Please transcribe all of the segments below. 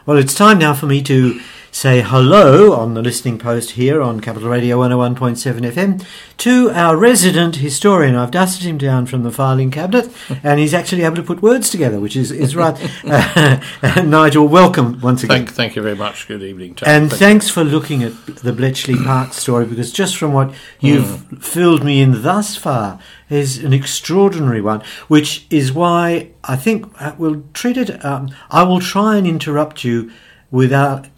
Well, it's time now for me to say hello on the listening post here on Capital Radio 101.7 FM to our resident historian. I've dusted him down from the filing cabinet and he's actually able to put words together, which is right. Nigel, welcome once again. Thank you very much. Good evening, Tom. And thanks for looking at the Bletchley Park story, because just from what you've filled me in thus far is an extraordinary one, which is why I think we'll treat it. I will try and interrupt you without,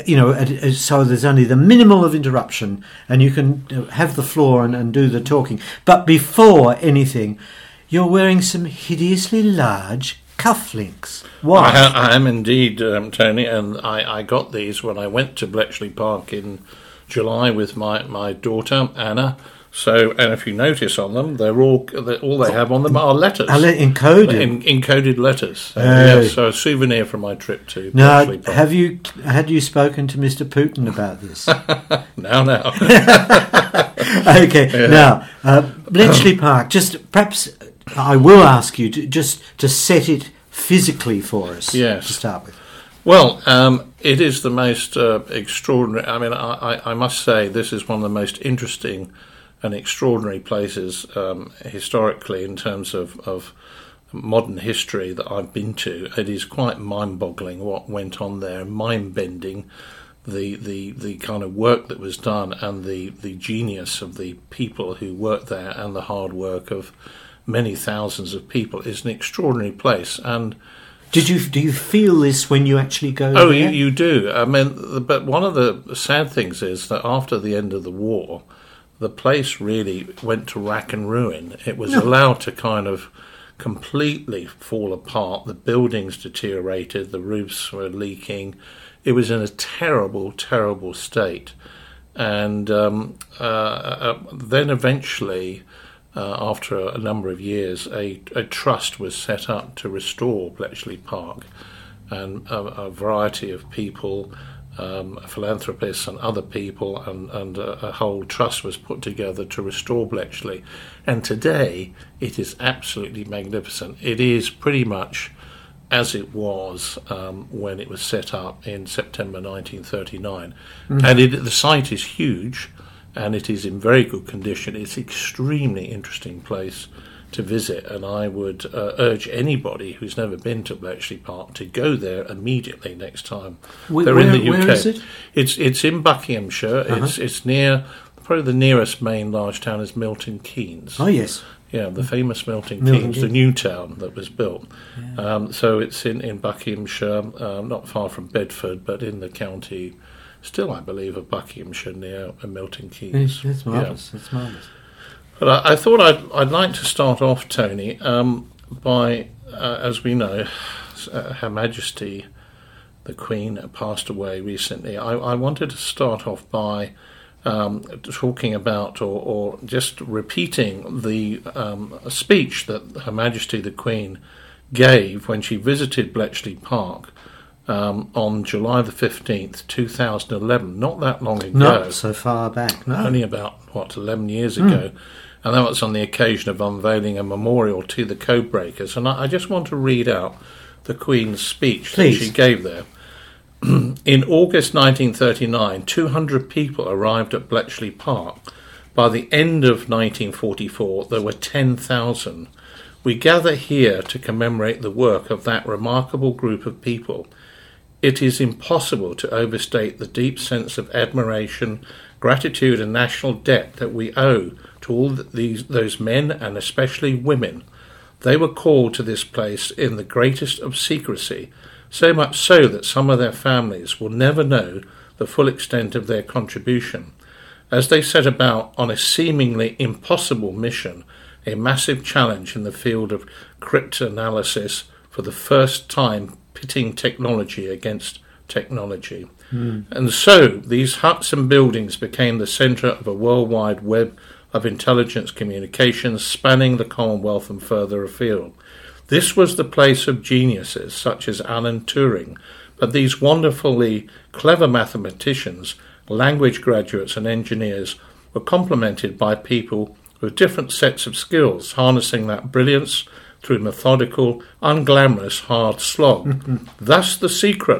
so there's only the minimal of interruption and you can have the floor and do the talking. But before anything, you're wearing some hideously large cufflinks. Why? I am indeed, Tony, and I got these when I went to Bletchley Park in July with my daughter, Anna. So, and if you notice on them, all they have on them are letters. Encoded? Encoded letters. So a souvenir from my trip to Bletchley Park. Had you spoken to Mr. Putin about this? Now. Okay, yeah. Now, Bletchley Park, just perhaps I will ask you to set it physically for us to start with. Well, it is the most extraordinary. I mean, I must say this is one of the most interesting and extraordinary places historically in terms of modern history that I've been to. It is quite mind-boggling what went on there, mind-bending, the kind of work that was done and the genius of the people who worked there and the hard work of many thousands of people. Is an extraordinary place. And do you feel this when you actually go there? Oh, you do. I mean, but one of the sad things is that after the end of the war, the place really went to rack and ruin. It was allowed to kind of completely fall apart. The buildings deteriorated. The roofs were leaking. It was in a terrible, terrible state. And then eventually, after a number of years, a trust was set up to restore Bletchley Park. And a variety of people, philanthropists and other people, and a whole trust was put together to restore Bletchley. And today it is absolutely magnificent. It is pretty much as it was when it was set up in September 1939. Mm-hmm. And the site is huge and it is in very good condition. It's an extremely interesting place to visit, and I would urge anybody who's never been to Bletchley Park to go there immediately next time they're in the UK. Where is it? It's in Buckinghamshire. Uh-huh. It's near, probably the nearest main large town is Milton Keynes. Oh yes, yeah, the famous Milton Keynes, the new town that was built. Yeah. So it's in Buckinghamshire, not far from Bedford, but in the county, still I believe, of Buckinghamshire near Milton Keynes. That's marvellous. Yeah. That's marvellous. But I thought I'd like to start off, Tony, by, as we know, Her Majesty the Queen passed away recently. I wanted to start off by talking about or just repeating the speech that Her Majesty the Queen gave when she visited Bletchley Park on July the 15th, 2011, not that long ago. Not so far back, no. Only about, 11 years ago. And that was on the occasion of unveiling a memorial to the codebreakers. And I just want to read out the Queen's speech that she gave there. In August 1939, 200 people arrived at Bletchley Park. By the end of 1944, there were 10,000. We gather here to commemorate the work of that remarkable group of people. It is impossible to overstate the deep sense of admiration, gratitude and national debt that we owe to all those men and especially women. They were called to this place in the greatest of secrecy, so much so that some of their families will never know the full extent of their contribution. As they set about on a seemingly impossible mission, a massive challenge in the field of cryptanalysis, for the first time pitting technology against technology. And so these huts and buildings became the centre of a worldwide web of intelligence communications spanning the Commonwealth and further afield. This was the place of geniuses such as Alan Turing, but these wonderfully clever mathematicians, language graduates and engineers were complemented by people with different sets of skills, harnessing that brilliance through methodical, unglamorous, hard slog. Thus the secret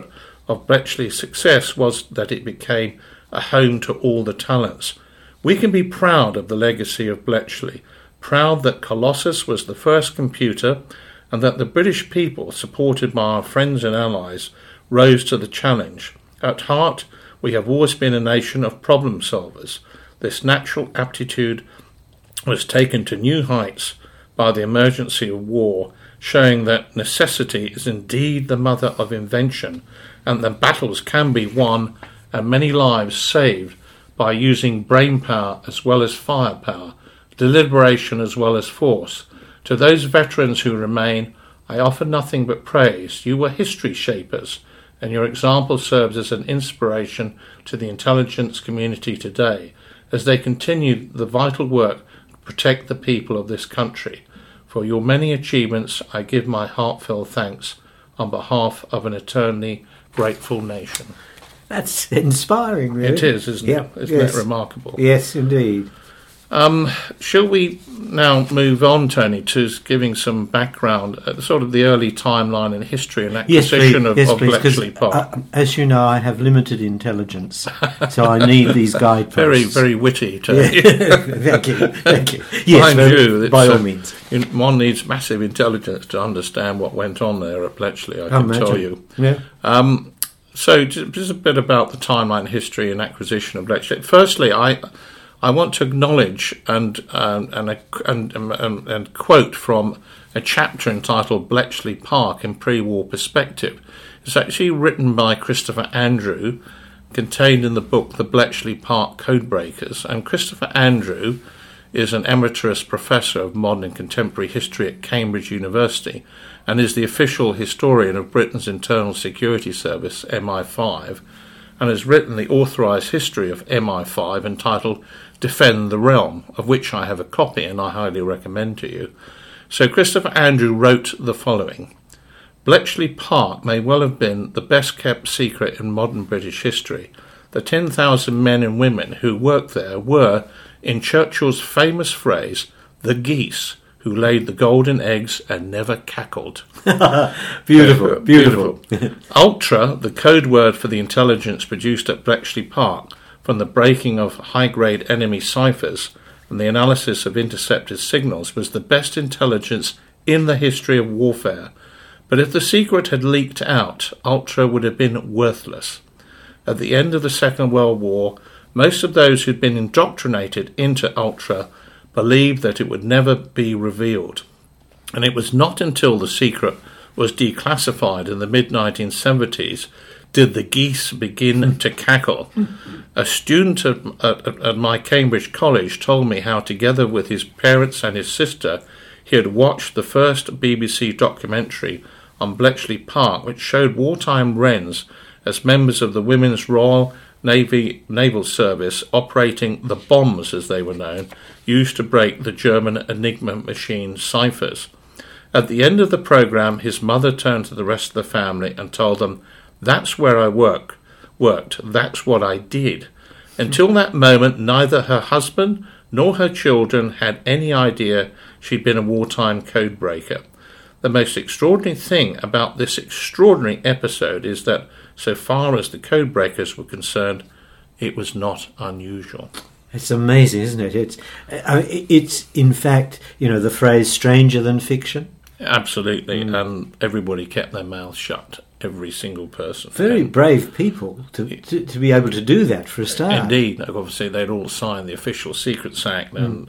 of Bletchley's success was that it became a home to all the talents. We can be proud of the legacy of Bletchley, proud that Colossus was the first computer and that the British people, supported by our friends and allies, rose to the challenge. At heart, we have always been a nation of problem solvers. This natural aptitude was taken to new heights by the emergency of war, showing that necessity is indeed the mother of invention, and that battles can be won and many lives saved by using brain power as well as firepower, deliberation as well as force. To those veterans who remain, I offer nothing but praise. You were history shapers, and your example serves as an inspiration to the intelligence community today, as they continue the vital work to protect the people of this country. For your many achievements, I give my heartfelt thanks on behalf of an eternally grateful nation. That's inspiring, really. It is, isn't it? Isn't it remarkable? Yes, indeed. Shall we now move on, Tony, to giving some background, sort of the early timeline and history and acquisition of Bletchley Park? As you know, I have limited intelligence, so I need these guideposts. Very, very witty, Tony. Thank you. Yes, mind you, by all means. One needs massive intelligence to understand what went on there at Bletchley, I can tell you. Yeah. So just a bit about the timeline, history and acquisition of Bletchley. Firstly, I want to acknowledge and quote from a chapter entitled Bletchley Park in Pre-War Perspective. It's actually written by Christopher Andrew, contained in the book The Bletchley Park Codebreakers. And Christopher Andrew is an emeritus professor of modern and contemporary history at Cambridge University and is the official historian of Britain's Internal Security Service, MI5, and has written the authorised history of MI5 entitled Defend the Realm, of which I have a copy and I highly recommend to you. So Christopher Andrew wrote the following. Bletchley Park may well have been the best kept secret in modern British history. The 10,000 men and women who worked there were, in Churchill's famous phrase, the geese who laid the golden eggs and never cackled. Beautiful. Ultra, the code word for the intelligence produced at Bletchley Park, from the breaking of high-grade enemy ciphers and the analysis of intercepted signals, was the best intelligence in the history of warfare. But if the secret had leaked out, Ultra would have been worthless. At the end of the Second World War, most of those who'd been indoctrinated into Ultra believed that it would never be revealed. And it was not until the secret was declassified in the mid-1970s did the geese begin to cackle. A student at my Cambridge college told me how, together with his parents and his sister, he had watched the first BBC documentary on Bletchley Park, which showed wartime Wrens as members of the Women's Royal Naval Service operating the bombs, as they were known, used to break the German Enigma machine ciphers. At the end of the programme, his mother turned to the rest of the family and told them, "That's where I worked. That's what I did." Until that moment, neither her husband nor her children had any idea she'd been a wartime codebreaker. The most extraordinary thing about this extraordinary episode is that, so far as the codebreakers were concerned, it was not unusual. It's amazing, isn't it? It's in fact, the phrase "stranger than fiction." Absolutely, and everybody kept their mouths shut. Every single person. Very brave people to be able to do that for a start. Indeed, obviously they'd all signed the Official Secrets Act and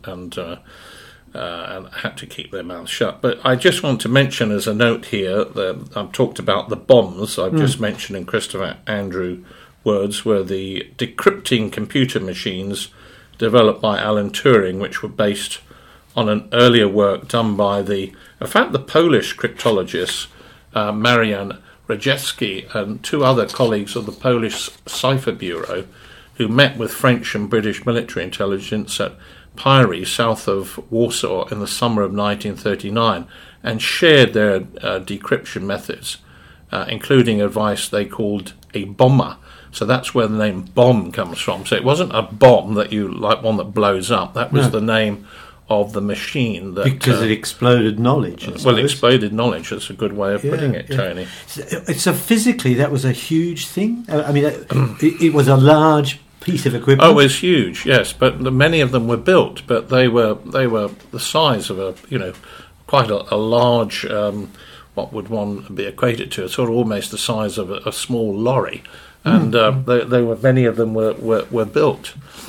had to keep their mouths shut. But I just want to mention as a note here that I've talked about the bombs I've just mentioned in Christopher Andrew words were the decrypting computer machines developed by Alan Turing, which were based on an earlier work done by the Polish cryptologist Marian Rejewski and two other colleagues of the Polish Cipher Bureau, who met with French and British military intelligence at Pyry, south of Warsaw, in the summer of 1939, and shared their decryption methods, including advice they called a bomber. So that's where the name bomb comes from. So it wasn't a bomb that you like one that blows up. That was the name of the machine. That, because it exploded knowledge. Well, exploded knowledge, that's a good way of putting it, Tony. So physically, that was a huge thing? I mean, it was a large piece of equipment? Oh, it was huge, yes, but many of them were built, but they were the size of quite a large, what would one be equated to, sort of almost the size of a small lorry, and many of them were built.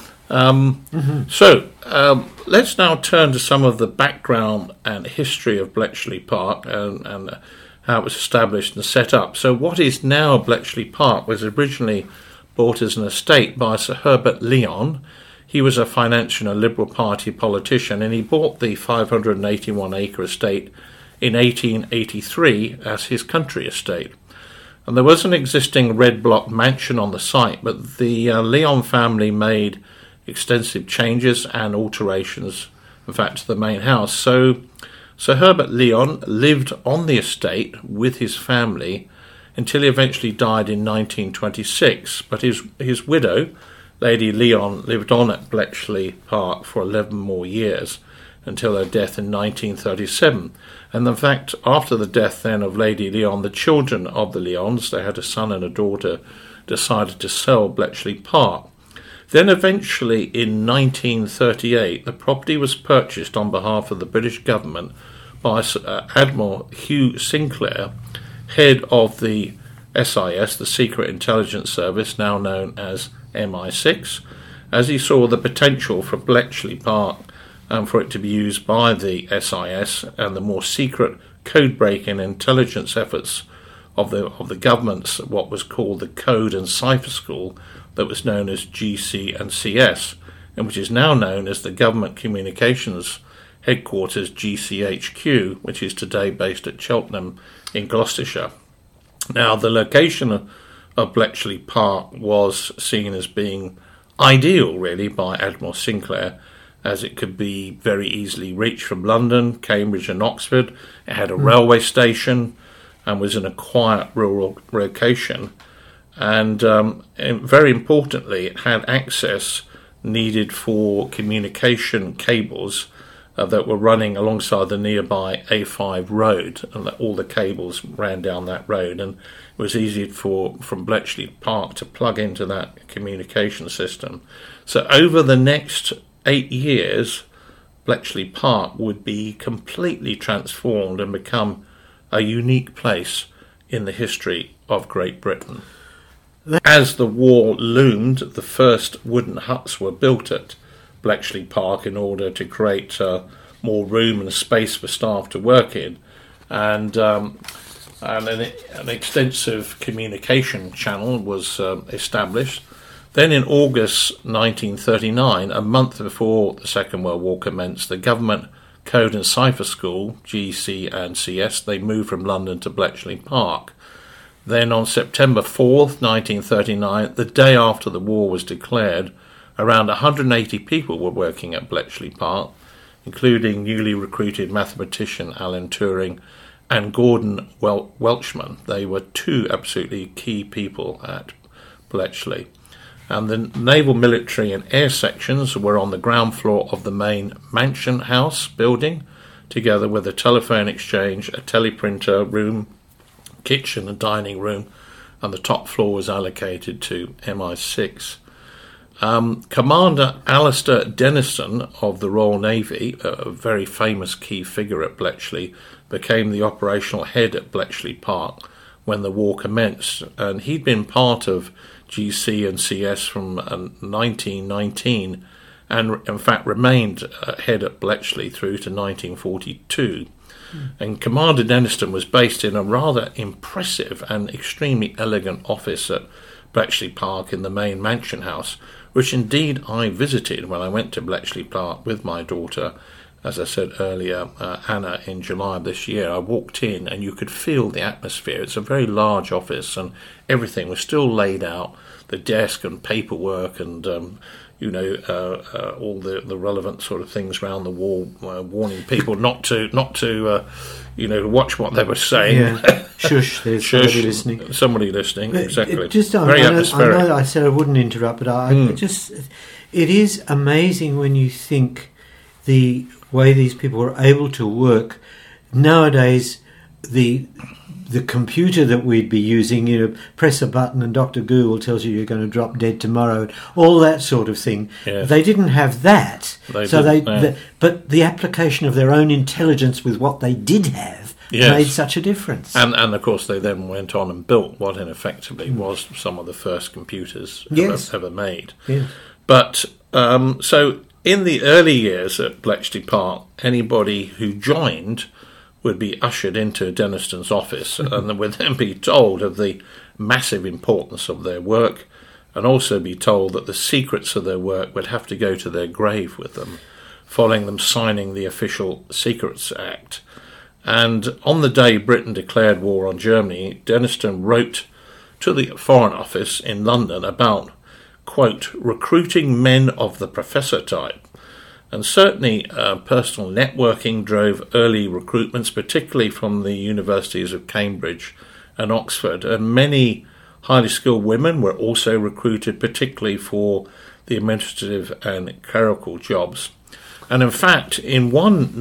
So let's now turn to some of the background and history of Bletchley Park and how it was established and set up. So what is now Bletchley Park was originally bought as an estate by Sir Herbert Lyon. He was a financial and Liberal Party politician, and he bought the 581-acre estate in 1883 as his country estate. And there was an existing red block mansion on the site, but the Lyon family made extensive changes and alterations, in fact, to the main house. So Sir Herbert Lyon lived on the estate with his family until he eventually died in 1926. But his widow, Lady Lyon, lived on at Bletchley Park for 11 more years until her death in 1937. And in fact, after the death then of Lady Lyon, the children of the Lyons, they had a son and a daughter, decided to sell Bletchley Park. Then eventually in 1938, the property was purchased on behalf of the British government by Admiral Hugh Sinclair, head of the SIS, the Secret Intelligence Service, now known as MI6, as he saw the potential for Bletchley Park and for it to be used by the SIS and the more secret code-breaking intelligence efforts of the government's what was called the Code and Cipher School, that was known as GC and CS, and which is now known as the Government Communications Headquarters, GCHQ, which is today based at Cheltenham in Gloucestershire. Now, the location of Bletchley Park was seen as being ideal, really, by Admiral Sinclair, as it could be very easily reached from London, Cambridge and Oxford. It had a railway station and was in a quiet rural location. And very importantly, it had access needed for communication cables that were running alongside the nearby A5 road, and that all the cables ran down that road, and it was easy from Bletchley Park to plug into that communication system. So over the next 8 years, Bletchley Park would be completely transformed and become a unique place in the history of Great Britain. As the war loomed, the first wooden huts were built at Bletchley Park in order to create more room and space for staff to work in, and an extensive communication channel was established. Then in August 1939, a month before the Second World War commenced, the Government Code and Cipher School, GC and CS, they moved from London to Bletchley Park. Then on September 4th, 1939, the day after the war was declared, around 180 people were working at Bletchley Park, including newly recruited mathematician Alan Turing and Gordon Welchman. They were two absolutely key people at Bletchley. And the naval, military and air sections were on the ground floor of the main mansion house building, together with a telephone exchange, a teleprinter room, kitchen and dining room, and the top floor was allocated to MI6. Commander Alistair Denison of the Royal Navy, a very famous key figure at Bletchley, became the operational head at Bletchley Park when the war commenced, and he'd been part of GC and CS from 1919 and in fact remained head at Bletchley through to 1942. And Commander Denison was based in a rather impressive and extremely elegant office at Bletchley Park in the main mansion house, which indeed I visited when I went to Bletchley Park with my daughter, as I said earlier, Anna, in July of this year. I walked in and you could feel the atmosphere. It's a very large office and everything was still laid out, the desk and paperwork and all the relevant sort of things around the wall, warning people not to watch what they were saying. Yeah. Shush, there's somebody listening. Somebody listening, exactly. Very atmospheric. I know I said I wouldn't interrupt, but it is amazing when you think the way these people were able to work. Nowadays, the computer that we'd be using, press a button and Dr. Google tells you you're going to drop dead tomorrow, all that sort of thing. Yes. They didn't have that. But the application of their own intelligence with what they did have made such a difference. And of course they then went on and built what effectively was some of the first computers ever made. Yes. But so in the early years at Bletchley Park, anybody who joined would be ushered into Denniston's office and would then be told of the massive importance of their work, and also be told that the secrets of their work would have to go to their grave with them, following them signing the official Secrets Act. And on the day Britain declared war on Germany, Denniston wrote to the Foreign Office in London about, quote, recruiting men of the professor type. And certainly personal networking drove early recruitments, particularly from the universities of Cambridge and Oxford. And many highly skilled women were also recruited, particularly for the administrative and clerical jobs. And in fact, in one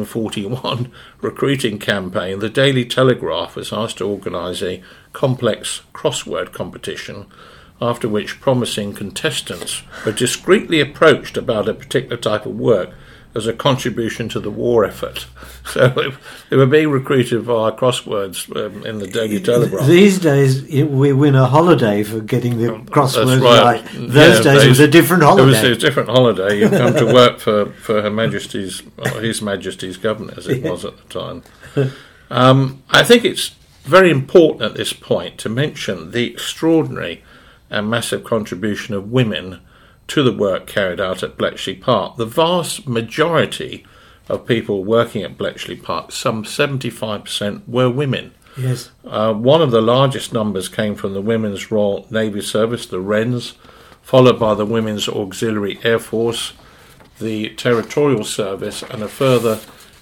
1941 recruiting campaign, the Daily Telegraph was asked to organise a complex crossword competition, after which promising contestants were discreetly approached about a particular type of work as a contribution to the war effort. So they were being recruited via crosswords in the Daily Telegraph. These days, we win a holiday for getting the crosswords right. Those days it was a different holiday. It was a different holiday. You come to work for Her Majesty's, or His Majesty's government, as it was at the time. I think it's very important at this point to mention the extraordinary and massive contribution of women to the work carried out at Bletchley Park. The vast majority of people working at Bletchley Park, some 75%, were women. Yes. One of the largest numbers came from the Women's Royal Navy Service, the Wrens, followed by the Women's Auxiliary Air Force, the Territorial Service, and a further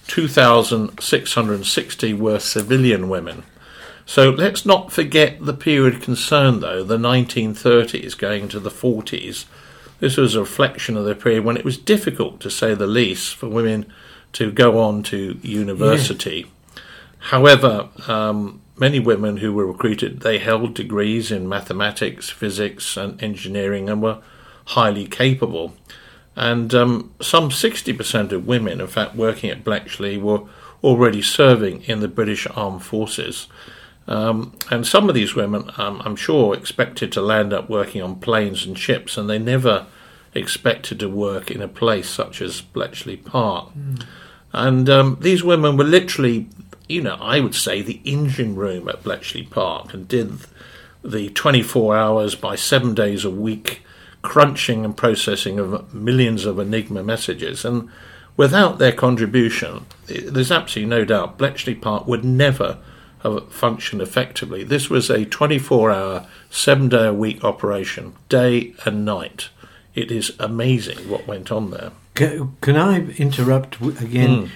2,660 were civilian women. So let's not forget the period concerned, though, the 1930s going to the 40s. This was a reflection of the period when it was difficult, to say the least, for women to go on to university. Yeah. However, many women who were recruited, they held degrees in mathematics, physics and engineering and were highly capable. And some 60% of women, in fact, working at Bletchley were already serving in the British Armed Forces. And some of these women, I'm sure, expected to land up working on planes and ships, and they never expected to work in a place such as Bletchley Park. And these women were literally, I would say, the engine room at Bletchley Park, and did the 24 hours by 7 days a week crunching and processing of millions of Enigma messages. And without their contribution, there's absolutely no doubt Bletchley Park would never have functioned effectively. This was a 24-hour, 7-day-a-week operation, day and night. It is amazing what went on there. Can I interrupt again?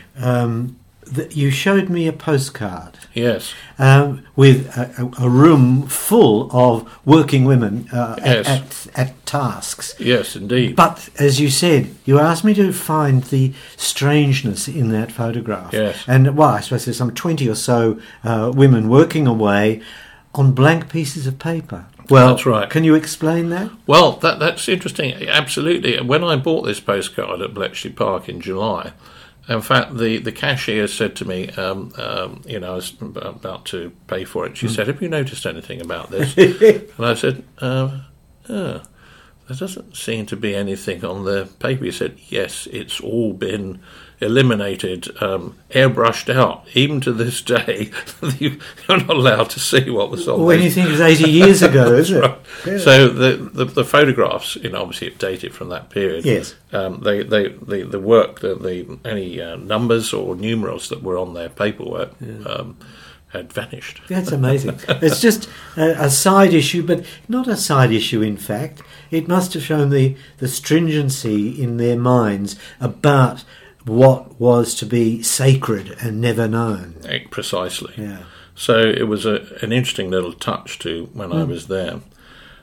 You showed me a postcard. Yes. With a room full of working women at tasks. Yes, indeed. But, as you said, you asked me to find the strangeness in that photograph. Yes. And, I suppose there's some 20 or so women working away on blank pieces of paper. Well, that's right. Can you explain that? Well, that's interesting. Absolutely. When I bought this postcard at Bletchley Park in July, in fact, the cashier said to me, I was about to pay for it. She said, "Have you noticed anything about this?" And I said, there doesn't seem to be anything on the paper. He said, "Yes, it's all been eliminated, airbrushed out. Even to this day, you're not allowed to see what was on." When you think it's 80 years ago, isn't it? Right. Yeah. So the photographs, obviously dated from that period. Yes. The work, any numbers or numerals that were on their paperwork had vanished. That's amazing. It's just a side issue, but not a side issue, in fact. It must have shown the stringency in their minds about what was to be sacred and never known. Precisely. Yeah. So it was an interesting little touch to when I was there.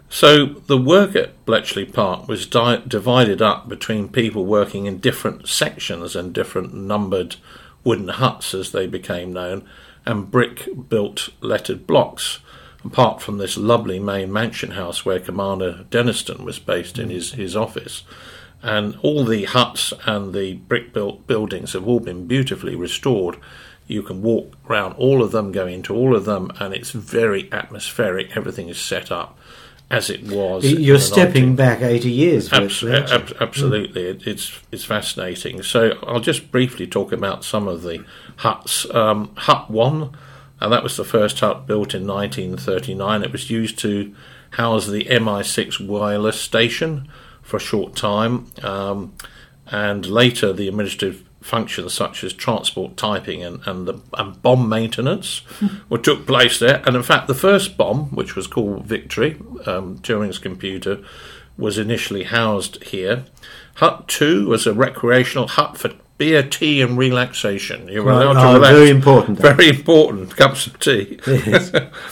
So the work at Bletchley Park was divided up between people working in different sections and different numbered wooden huts, as they became known, and brick-built lettered blocks, apart from this lovely main mansion house where Commander Denniston was based in his office. And all the huts and the brick-built buildings have all been beautifully restored. You can walk around all of them, go into all of them, and it's very atmospheric. Everything is set up as it was. You're stepping back 80 years. Absolutely. It's fascinating. So I'll just briefly talk about some of the huts. Hut 1, and that was the first hut built in 1939. It was used to house the MI6 wireless station for a short time, and later the administrative functions such as transport typing and bomb maintenance took place there. And in fact, the first bomb, which was called Victory, Turing's computer, was initially housed here. Hut 2 was a recreational hut for beer, tea and relaxation. You were allowed to relax. Very important. Very important. Cups of tea. Yes.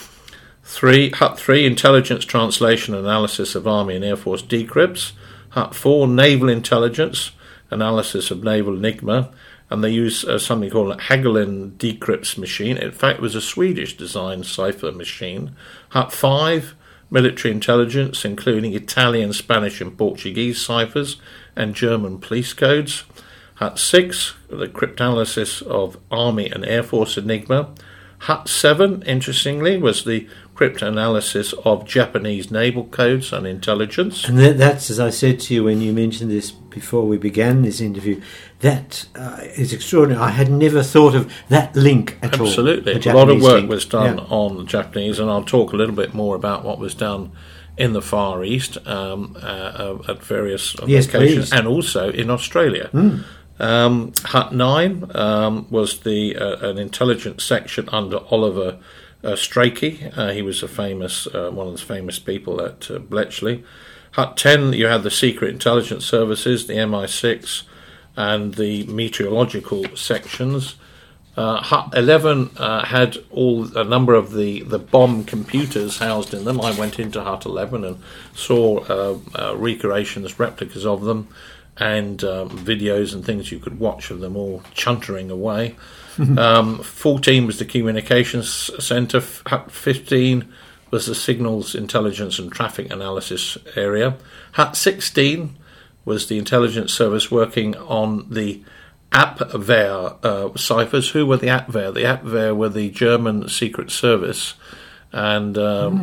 Hut 3, intelligence translation analysis of Army and Air Force decrypts. Hut 4, naval intelligence, analysis of naval enigma, and they use something called a Hagelin decrypts machine. In fact, it was a Swedish designed cipher machine. Hut 5, military intelligence, including Italian, Spanish and Portuguese ciphers and German police codes. Hut 6, the cryptanalysis of Army and Air Force enigma. Hut 7, interestingly, was the cryptanalysis of Japanese naval codes and intelligence. And that's, as I said to you when you mentioned this before we began this interview, that is extraordinary. I had never thought of that link at all. Absolutely. A lot of work was done on the Japanese, and I'll talk a little bit more about what was done in the Far East at various locations, and also in Australia. Hut 9 was an intelligence section under Oliver Strachey. He was one of the famous people at Bletchley. Hut 10, you had the Secret Intelligence Services, the MI6, and the meteorological sections. Hut 11 had a number of the bomb computers housed in them. I went into Hut 11 and saw recreations, replicas of them, and videos and things you could watch of them all chuntering away. 14 was the communications centre. 15 was the signals intelligence and traffic analysis area. Hut 16 was the intelligence service working on the Abwehr ciphers. Who were the Abwehr? The Abwehr were the German Secret Service, and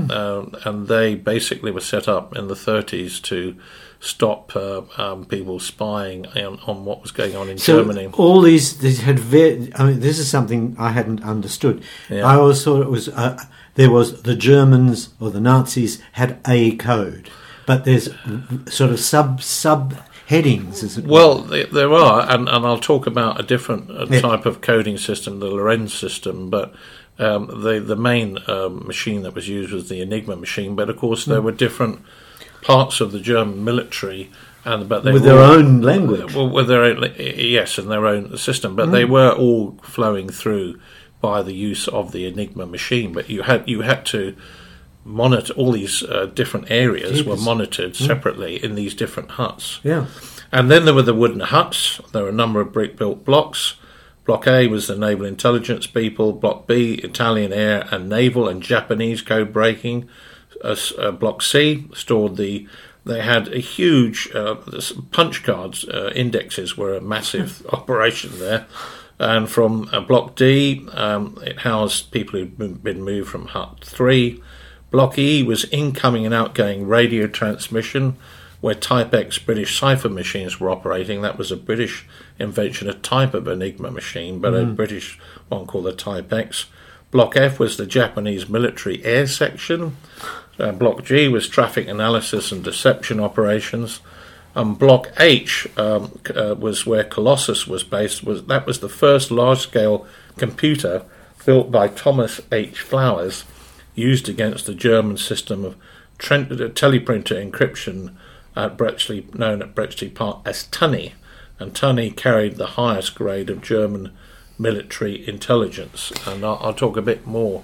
they basically were set up in the 30s to stop people spying on what was going on in Germany. All these had this is something I hadn't understood. Yeah. I always thought it was there was the Germans or the Nazis had a code, but there's sort of sub headings. Isn't well, there are, and I'll talk about a different type of coding system, the Lorenz system, but. The main machine that was used was the Enigma machine, but of course there were different parts of the German military, but they with their own language. Well, with their own, yes, and their own system, but they were all flowing through by the use of the Enigma machine. But you had to monitor all these different areas were monitored separately in these different huts. Yeah, and then there were the wooden huts. There were a number of brick-built blocks. Block A was the naval intelligence people. Block B, Italian air and naval and Japanese code breaking. Block C stored they had a huge punch cards. Indexes were a massive operation there. And from Block D, it housed people who'd been moved from Hut 3. Block E was incoming and outgoing radio transmission, where Type X British cipher machines were operating. That was a British invention, a type of Enigma machine, but a British one called the Type X. Block F was the Japanese military air section. Block G was traffic analysis and deception operations. And Block H was where Colossus was based. That was the first large-scale computer built by Thomas H. Flowers, used against the German system of teleprinter encryption at Bletchley, known at Bletchley Park as Tunny, and Tunny carried the highest grade of German military intelligence. And I'll talk a bit more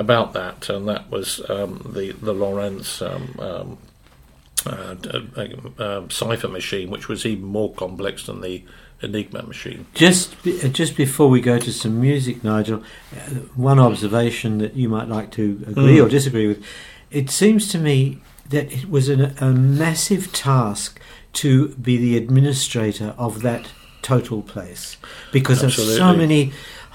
about that, and that was the Lorentz cipher machine, which was even more complex than the Enigma machine. Just before we go to some music, Nigel, one observation that you might like to agree or disagree with. It seems to me that it was a massive task to be the administrator of that total place, because Absolutely. of so many.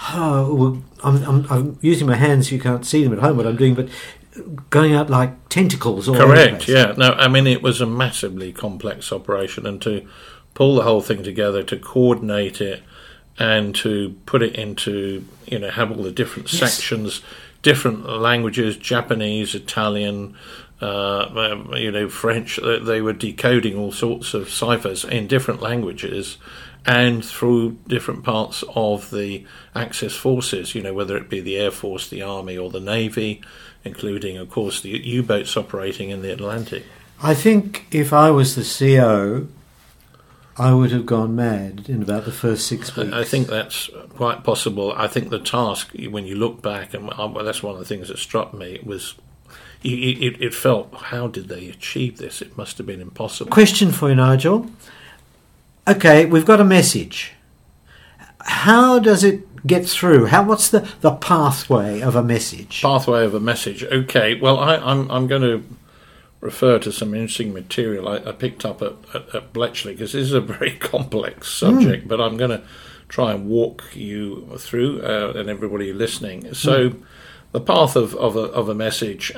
I'm using my hands. You can't see them at home. What I'm doing, but going out like tentacles. All Correct. Yeah. No. I mean, it was a massively complex operation, and to pull the whole thing together, to coordinate it, and to put it into, have all the different sections, different languages, Japanese, Italian, French. They were decoding all sorts of ciphers in different languages and through different parts of the Axis forces, whether it be the Air Force, the Army, or the Navy, including, of course, the U-boats operating in the Atlantic. I think if I was the CO, I would have gone mad in about the first 6 weeks. I think that's quite possible. I think the task, when you look back, and that's one of the things that struck me, was it felt, how did they achieve this? It must have been impossible. Question for you, Nigel. Okay, we've got a message. How does it get through? What's the pathway of a message? Pathway of a message. Okay, well, I'm going to refer to some interesting material I picked up at Bletchley, because this is a very complex subject, but I'm going to try and walk you through and everybody listening. So, the path of a message.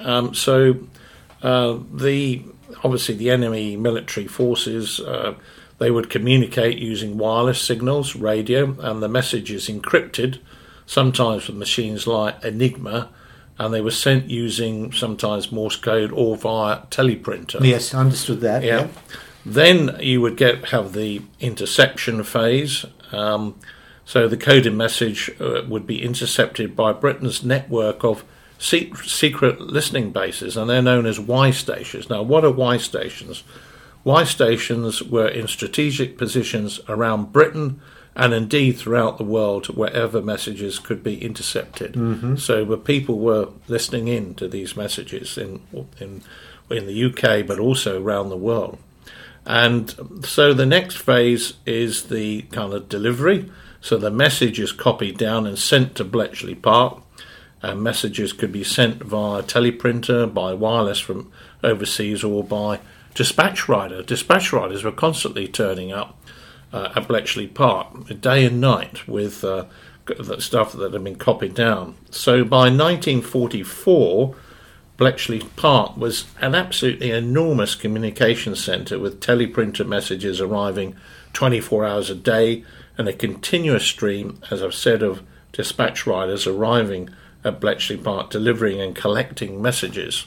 Obviously the enemy military forces, they would communicate using wireless signals, radio, and the message is encrypted, sometimes with machines like Enigma, and they were sent using sometimes Morse code or via teleprinter. Yes, I understood that. Yeah. Then you would have the interception phase. So the coded message would be intercepted by Britain's network of secret listening bases, and they're known as Y stations. Now, what are Y stations? Y stations were in strategic positions around Britain and indeed throughout the world, wherever messages could be intercepted. Mm-hmm. So the people were listening in to these messages in the UK, but also around the world. And so the next phase is the kind of delivery. So the message is copied down and sent to Bletchley Park. And messages could be sent via teleprinter, by wireless from overseas, or by dispatch rider. Dispatch riders were constantly turning up at Bletchley Park, day and night, with the stuff that had been copied down. So by 1944, Bletchley Park was an absolutely enormous communication centre, with teleprinter messages arriving 24 hours a day, and a continuous stream, as I've said, of dispatch riders arriving at Bletchley Park, delivering and collecting messages.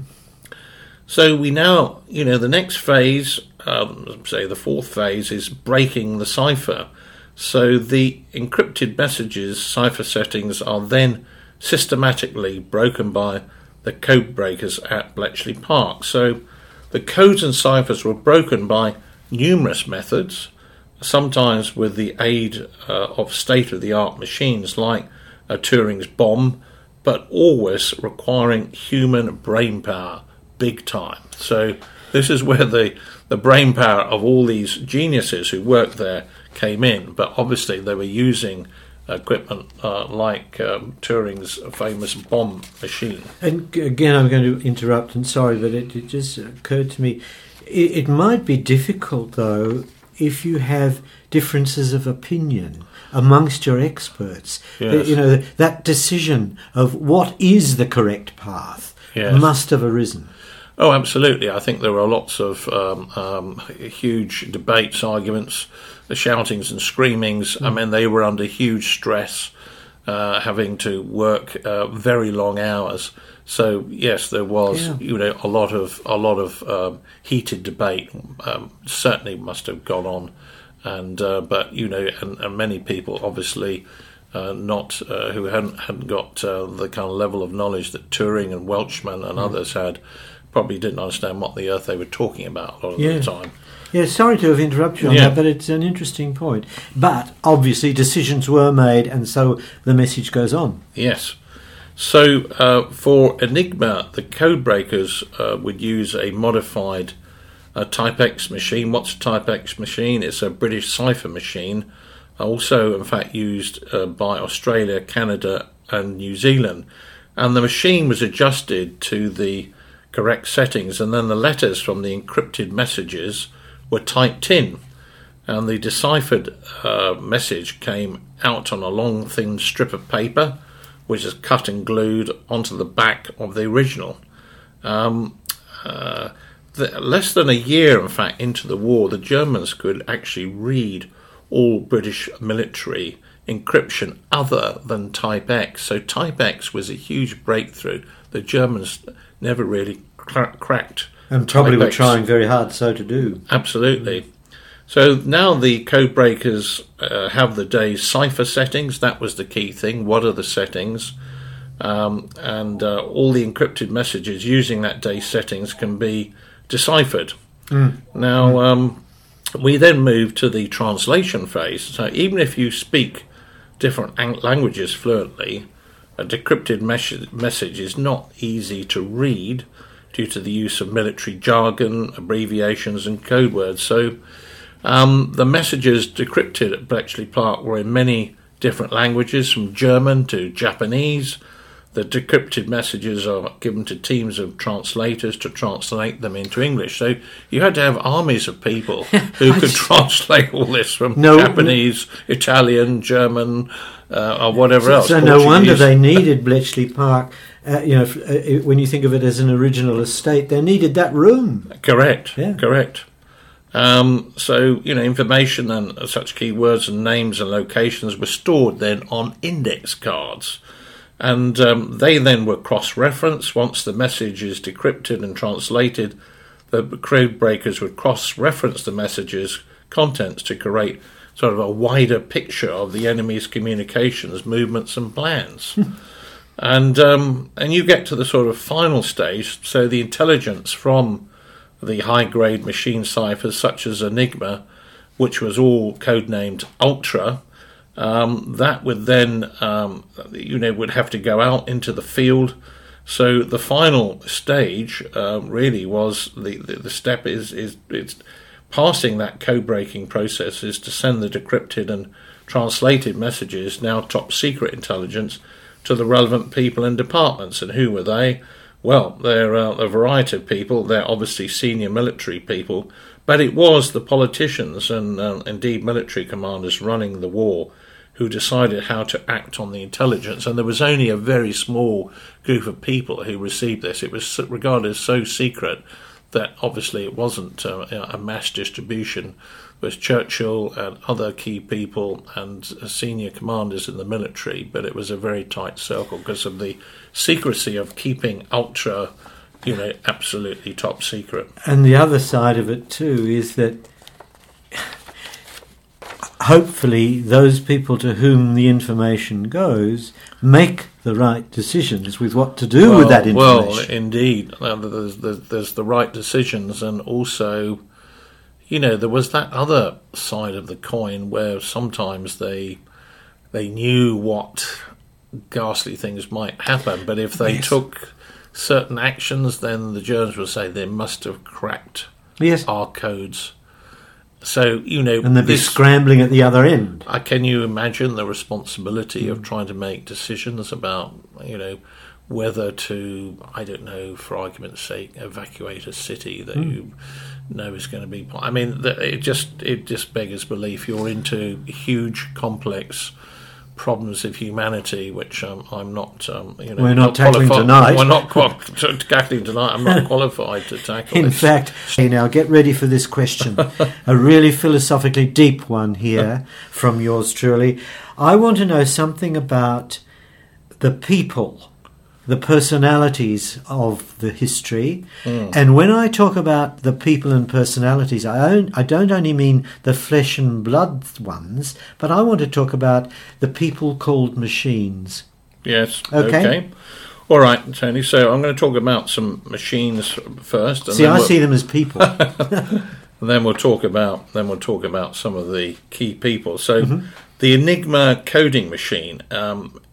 So we now, the next phase, say the fourth phase, is breaking the cipher. So the encrypted messages, cipher settings, are then systematically broken by the code breakers at Bletchley Park. So the codes and ciphers were broken by numerous methods, sometimes with the aid of state-of-the-art machines like Turing's bomb, but always requiring human brain power, big time. So this is where the brain power of all these geniuses who worked there came in, but obviously they were using equipment like Turing's famous bomb machine. And again, I'm going to interrupt, and sorry, but it just occurred to me, it might be difficult, though, if you have differences of opinion amongst your experts. Yes. That decision of what is the correct path must have arisen. Oh, absolutely. I think there were lots of huge debates, arguments, shoutings and screamings. I mean, they were under huge stress, having to work very long hours. So yes, there was a lot of heated debate. Certainly must have gone on, and many people obviously not who hadn't got the kind of level of knowledge that Turing and Welchman and others had, probably didn't understand what the earth they were talking about a lot of the time. Yeah, sorry to have interrupted you on that, but it's an interesting point. But obviously decisions were made, and so the message goes on. Yes. So for Enigma, the code breakers would use a modified Type-X machine. What's a Type-X machine? It's a British cipher machine, also in fact used by Australia, Canada and New Zealand. And the machine was adjusted to the correct settings, and then the letters from the encrypted messages were typed in, and the deciphered message came out on a long thin strip of paper, which is cut and glued onto the back of the original. Less than a year, in fact, into the war, the Germans could actually read all British military encryption other than Type-X. So Type-X was a huge breakthrough. The Germans never really cracked. And probably Type-X. were trying very hard so to do. Absolutely. So now the code breakers have the day's cipher settings. That was the key thing. What are the settings? And all the encrypted messages using that day's settings can be deciphered. Now, we then move to the translation phase. So even if you speak different languages fluently, a decrypted message is not easy to read due to the use of military jargon, abbreviations and code words. So the messages decrypted at Bletchley Park were in many different languages, from German to Japanese. The decrypted messages are given to teams of translators to translate them into English. So you had to have armies of people who could translate all this from Japanese, Italian, German, or whatever else. So no wonder they needed Bletchley Park. When you think of it as an original estate, they needed that room. Correct. Yeah. Correct. So, information and such keywords and names and locations were stored then on index cards. And they then were cross-referenced. Once the message is decrypted and translated, the code breakers would cross-reference the message's contents to create sort of a wider picture of the enemy's communications, movements and plans. And you get to the sort of final stage, so the intelligence from the high-grade machine ciphers such as Enigma, which was all codenamed Ultra, that would then, would have to go out into the field. So the final stage really was the step is passing that code-breaking process is to send the decrypted and translated messages, now top secret intelligence, to the relevant people and departments. And who were they? Well, they're a variety of people. They're obviously senior military people, but it was the politicians and indeed military commanders running the war who decided how to act on the intelligence. And there was only a very small group of people who received this. It was regarded as so secret that obviously it wasn't a mass distribution. It was Churchill and other key people and senior commanders in the military, but it was a very tight circle because of the secrecy of keeping Ultra, absolutely top secret. And the other side of it too is that hopefully those people to whom the information goes make the right decisions with what to do with that information. Well, indeed. There's the right decisions, and also, there was that other side of the coin where sometimes they knew what ghastly things might happen, but if they took certain actions, then the Germans would say they must have cracked our codes. So, and they'd be scrambling at the other end. Can you imagine the responsibility of trying to make decisions about, whether to, I don't know, for argument's sake, evacuate a city that you know is going to be... I mean, it just beggars belief. You're into huge, complex problems of humanity, which I'm not... we're not tackling tonight. We're not tackling tonight. I'm not qualified to tackle In this. fact, now get ready for this question. A really philosophically deep one here from yours truly. I want to know something about the people, the personalities of the history. And when I talk about the people and personalities, I don't only mean the flesh and blood ones, but I want to talk about the people called machines. Yes. Okay. All right, Tony. So I'm going to talk about some machines first. And I see them as people. And then we'll talk about some of the key people. So the Enigma coding machine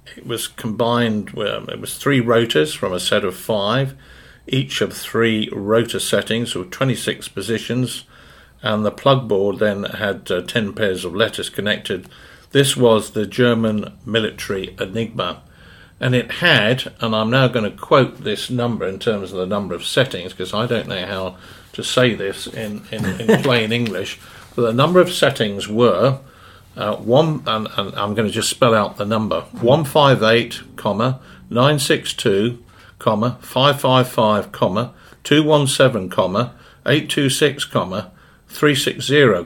it was combined. It was 3 rotors from a set of 5, each of 3 rotor settings with 26 positions, and the plug board then had 10 pairs of letters connected. This was the German military Enigma, and it had, and I'm now going to quote this number in terms of the number of settings, because I don't know how to say this in plain English, but the number of settings were and I'm going to just spell out the number: 158, 962, 555, 217, 826, 360,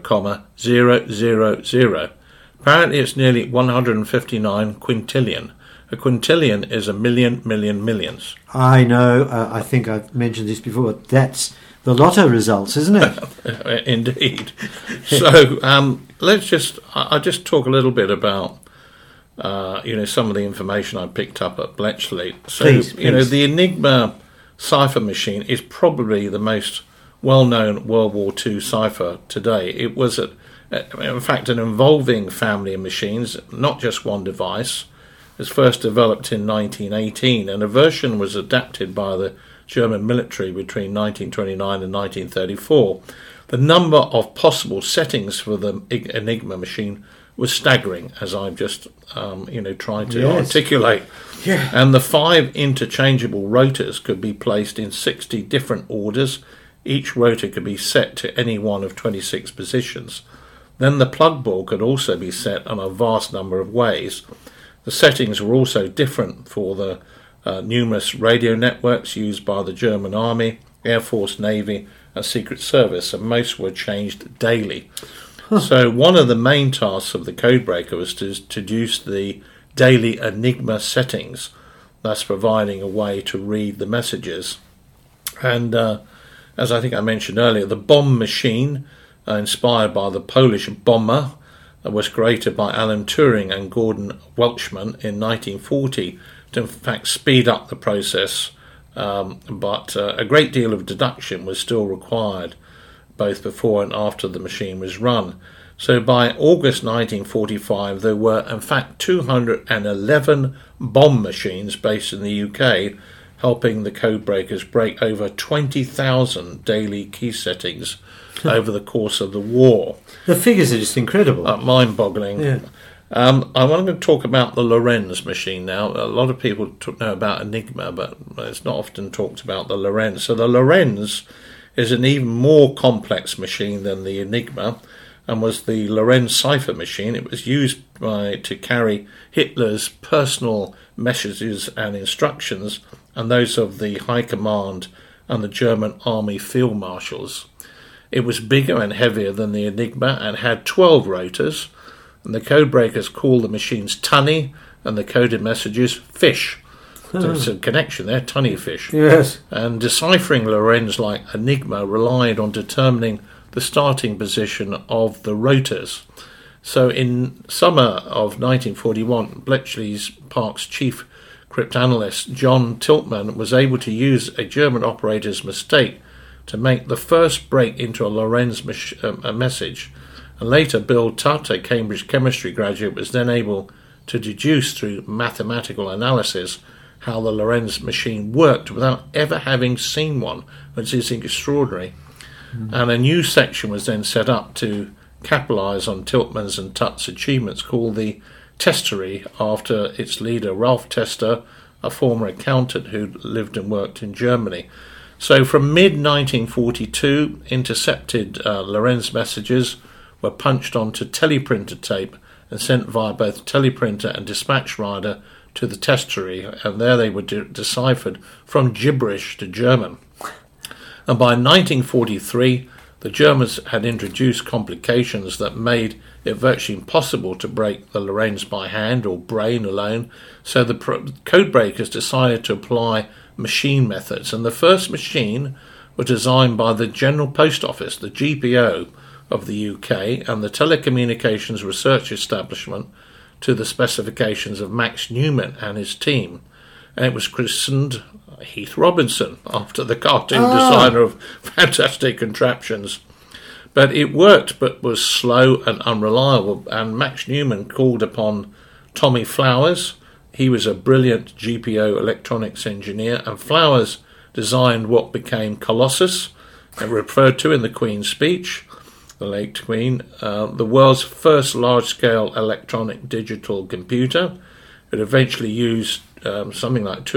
000. Apparently it's nearly 159 quintillion. A quintillion is a million, millions. I know, I think I've mentioned this before, but that's the lotto results, isn't it? Indeed. So I'll just talk a little bit about some of the information I picked up at Bletchley. So please. The Enigma cipher machine is probably the most well-known World War II cipher today. It was in fact an involving family of machines, not just one device. It was first developed in 1918, and a version was adapted by the German military between 1929 and 1934. The number of possible settings for the Enigma machine was staggering, as I've just tried to articulate. Yeah. And the 5 interchangeable rotors could be placed in 60 different orders. Each rotor could be set to any one of 26 positions. Then the plug board could also be set on a vast number of ways. The settings were also different for the numerous radio networks used by the German Army, Air Force, Navy and Secret Service, and most were changed daily. So one of the main tasks of the codebreaker was to deduce the daily Enigma settings, thus providing a way to read the messages. And as I think I mentioned earlier, the bomb machine, inspired by the Polish bomber, was created by Alan Turing and Gordon Welchman in 1940 to in fact speed up the process, but a great deal of deduction was still required both before and after the machine was run. So by August 1945 there were in fact 211 bomb machines based in the UK, helping the codebreakers break over 20,000 daily key settings over the course of the war. The figures are just incredible. Mind-boggling. Yeah. I want to talk about the Lorenz machine now. A lot of people know about Enigma, but it's not often talked about the Lorenz. So the Lorenz is an even more complex machine than the Enigma, and was the Lorenz cipher machine. It was used to carry Hitler's personal messages and instructions, and those of the High Command and the German Army Field Marshals. It was bigger and heavier than the Enigma and had 12 rotors, and the codebreakers called the machines tunny and the coded messages fish. So there's a connection there, tunny fish. Yes. And deciphering Lorenz like Enigma relied on determining the starting position of the rotors. So in summer of 1941, Bletchley Park's chief cryptanalyst John Tiltman was able to use a German operator's mistake to make the first break into a Lorenz message. And later Bill Tutt, a Cambridge chemistry graduate, was then able to deduce through mathematical analysis how the Lorenz machine worked without ever having seen one, which is extraordinary. And a new section was then set up to capitalise on Tiltman's and Tutt's achievements, called the Testery, after its leader Ralph Tester, a former accountant who lived and worked in Germany. So from mid-1942, intercepted Lorenz messages were punched onto teleprinter tape and sent via both teleprinter and dispatch rider to the Testery, and there they were deciphered from gibberish to German. And by 1943, the Germans had introduced complications that made it virtually impossible to break the Lorenz by hand or brain alone, so the codebreakers decided to apply machine methods, and the first machine was designed by the General Post Office, the GPO of the UK, and the Telecommunications Research Establishment to the specifications of Max Newman and his team, and it was christened Heath Robinson, after the cartoon designer of Fantastic Contraptions. But it worked, but was slow and unreliable, and Max Newman called upon Tommy Flowers, He was a brilliant GPO electronics engineer, and Flowers designed what became Colossus, referred to in the Queen's speech, the late Queen, the world's first large-scale electronic digital computer. It eventually used something like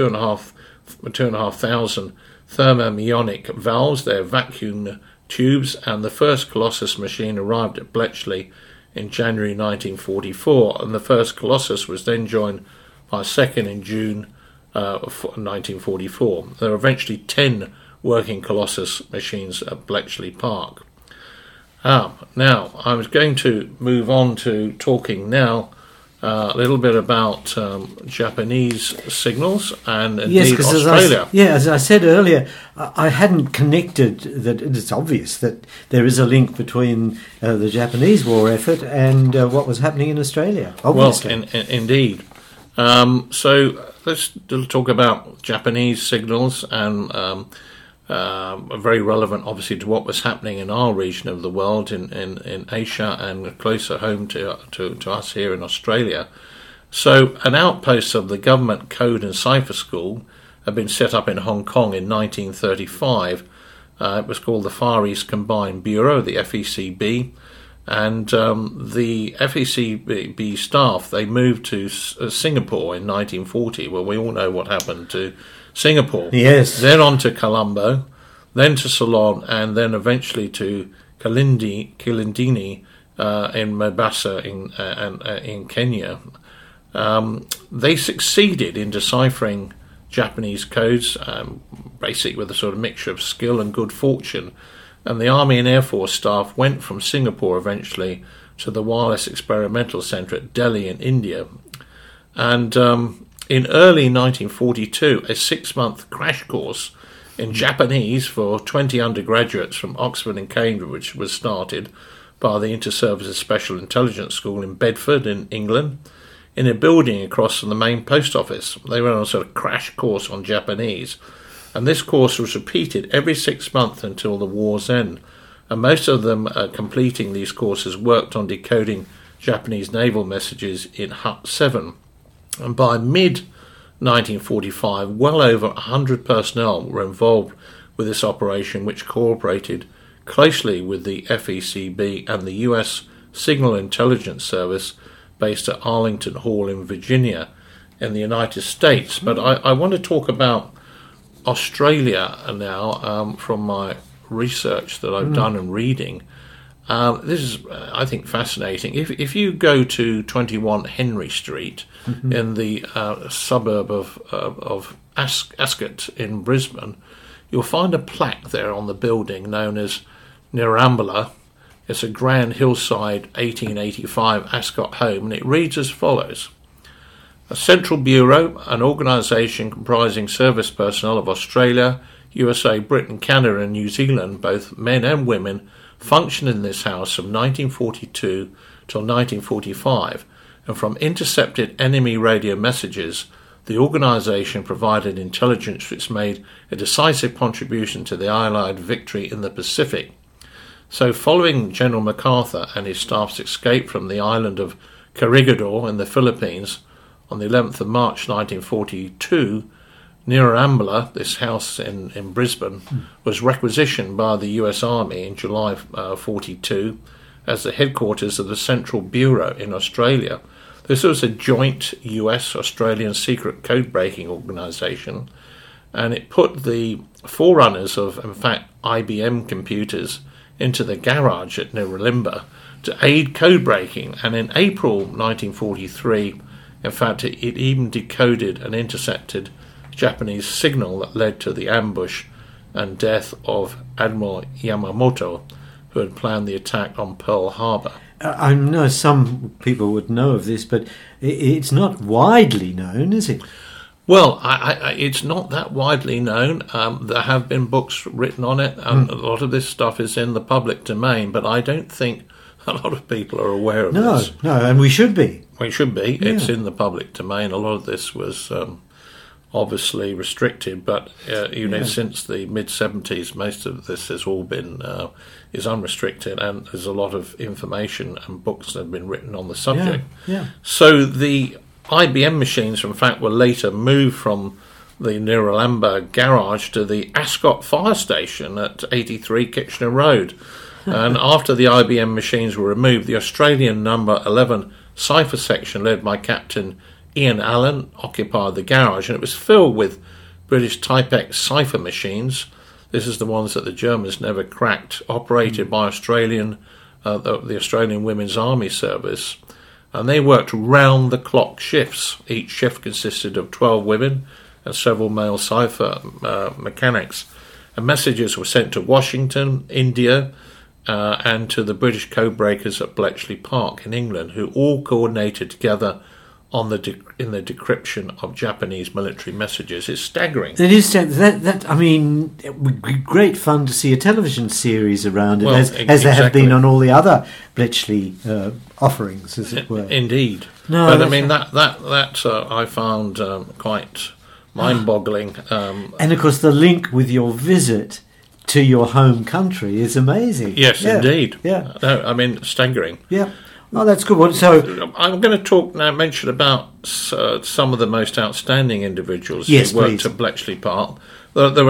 2,500 thermomonic valves, their vacuum tubes, and the first Colossus machine arrived at Bletchley in January 1944, and the first Colossus was then joined by a second in June 1944. There were eventually 10 working Colossus machines at Bletchley Park. Now, I was going to move on to talking now a little bit about Japanese signals and indeed Australia. As I said earlier, I hadn't connected that it's obvious that there is a link between the Japanese war effort and what was happening in Australia. Obviously. Well, indeed. So let's talk about Japanese signals and very relevant, obviously, to what was happening in our region of the world, in Asia, and closer home to us here in Australia. So an outpost of the Government Code and Cipher School had been set up in Hong Kong in 1935. It was called the Far East Combined Bureau, the FECB. And the FECB staff, they moved to Singapore in 1940. Well, we all know what happened to Singapore. Yes. Then on to Colombo, then to Ceylon, and then eventually to Kilindini in Mombasa in Kenya. They succeeded in deciphering Japanese codes, basically with a sort of mixture of skill and good fortune. And the Army and Air Force staff went from Singapore eventually to the Wireless Experimental Centre at Delhi in India. And in early 1942, a 6-month crash course in Japanese for 20 undergraduates from Oxford and Cambridge was started by the Inter-Services Special Intelligence School in Bedford in England, in a building across from the main post office. They went on a sort of crash course on Japanese. And this course was repeated every 6 months until the war's end. And most of them completing these courses worked on decoding Japanese naval messages in Hut 7. And by mid-1945, well over 100 personnel were involved with this operation, which cooperated closely with the FECB and the US Signal Intelligence Service based at Arlington Hall in Virginia in the United States. But I want to talk about Australia now, from my research that I've done and reading. This is, I think, fascinating. If you go to 21 Henry Street in the suburb of Ascot in Brisbane, you'll find a plaque there on the building known as Nirambula. It's a grand hillside 1885 Ascot home, and it reads as follows. A Central Bureau, an organisation comprising service personnel of Australia, USA, Britain, Canada and New Zealand, both men and women, functioned in this house from 1942 till 1945, and from intercepted enemy radio messages, the organisation provided intelligence which made a decisive contribution to the Allied victory in the Pacific. So following General MacArthur and his staff's escape from the island of Corregidor in the Philippines, on the 11th of March 1942, Nirambula, this house in Brisbane, was requisitioned by the US Army in July 1942 as the headquarters of the Central Bureau in Australia. This was a joint US-Australian secret code-breaking organisation, and it put the forerunners of, in fact, IBM computers into the garage at Nirambula to aid code-breaking, and in April 1943, in fact, it even decoded and intercepted Japanese signal that led to the ambush and death of Admiral Yamamoto, who had planned the attack on Pearl Harbor. I know some people would know of this, but it's not widely known, is it? Well, it's not that widely known. There have been books written on it, and a lot of this stuff is in the public domain, but I don't think a lot of people are aware of this. No, and we should be. We should be. Yeah. It's in the public domain. A lot of this was obviously restricted, but since the mid-70s, most of this has all been is unrestricted, and there's a lot of information and books that have been written on the subject. Yeah. So the IBM machines, in fact, were later moved from the Niralamba garage to the Ascot fire station at 83 Kitchener Road. And after the IBM machines were removed, the Australian number 11 cipher section, led by Captain Ian Allen, occupied the garage, and it was filled with British Type-X cipher machines. This is the ones that the Germans never cracked, operated by the Australian Women's Army Service. And they worked round-the-clock shifts. Each shift consisted of 12 women and several male cipher mechanics. And messages were sent to Washington, India, and to the British codebreakers at Bletchley Park in England, who all coordinated together in the decryption of Japanese military messages. It's staggering. It is. I mean, it would be great fun to see a television series around it, as there have been on all the other Bletchley offerings, as it were. Indeed. No, but I mean that I found quite mind-boggling. And of course, the link with your visit to your home country is amazing. Yes, indeed. Yeah. No, I mean, staggering. Yeah. Oh, that's good. So I'm going to mention about some of the most outstanding individuals who worked at Bletchley Park. There